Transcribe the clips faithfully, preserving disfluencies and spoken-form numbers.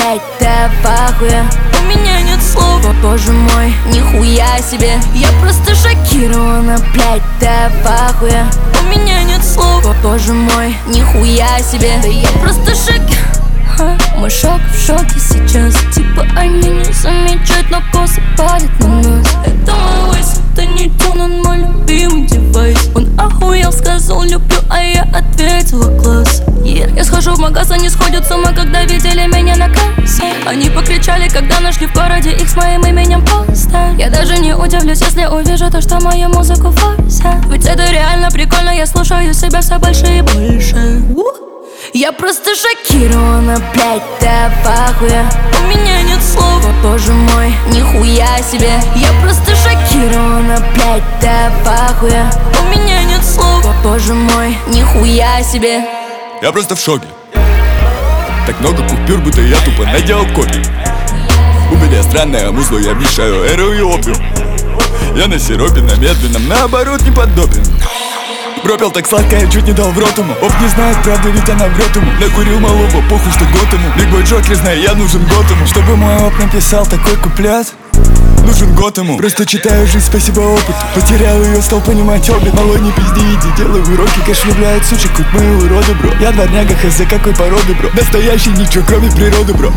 блядь, да в ахуе. У меня нет слов, о боже мой, нихуя себе. Я просто шокирована, блядь, да в ахуе. У меня нет слов, о боже мой, нихуя себе. Да я просто шокирована. Мы шок в шоке сейчас. Типа они не замечают, но косы падают на нас. Это мой вайс, это не тён, он мой любимый девайс. Он охуел, сказал люблю, а я ответила класс. yeah. Я схожу в магаз, они сходят с ума, когда видели меня на кассе. Они покричали, когда нашли в городе их с моим именем постер. Я даже не удивлюсь, если увижу то, что мою музыку форсят. Ведь это реально прикольно, я слушаю себя все больше и больше. Я просто шокирована, блядь, да в ахуе. У меня нет слов, о боже мой, нихуя себе. Я просто шокирована, блядь, да в ахуе. У меня нет слов, о боже мой, нихуя себе. Я просто в шоке. Так много купюр, будто я тупо наделал копий. У меня странное музло, я мешаю эру и опиум. Я на сиропе, на медленном, наоборот не поддопен. Пропел так сладко, я чуть не дал в рот ему. Оп, не знает, правда, ведь она врет ему. Накурил малого, похуй, что год ему. Бигбой Джокер, знаю, я нужен год ему. Чтобы мой оп написал такой куплет, нужен год ему. Просто читаю жизнь, спасибо опыту. Потерял ее, стал понимать обе. Малой, не пизди, иди, делай уроки. Кэш влюбляет сучек, хоть мы уроды, бро. Я дворняга, хз, какой породы, бро. Настоящий ничего, кроме природы, бро.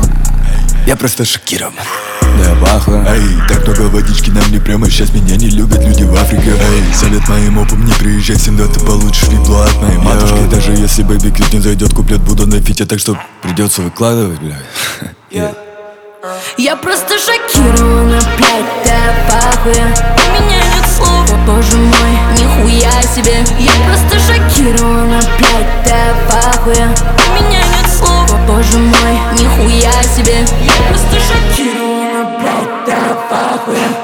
Я просто шокирован. Да пахло. Эй, так много водички на мне, прямо сейчас меня не любят люди в Африке. Эй, совет моим опам, не приезжай всегда, ты получишь репло от моей матушки. Yeah. Даже если Бэби Клип не зайдет, куплет буду на фите, так что придется выкладывать, бля. yeah. Я просто шокирована, блядь, да в ахуе. У меня нет слов, о боже мой, нихуя себе. Я просто шокирована, блядь, да в ахуе. У меня нет слов, о боже мой, нихуя себе. Я просто шокирована, блядь, да в ахуе.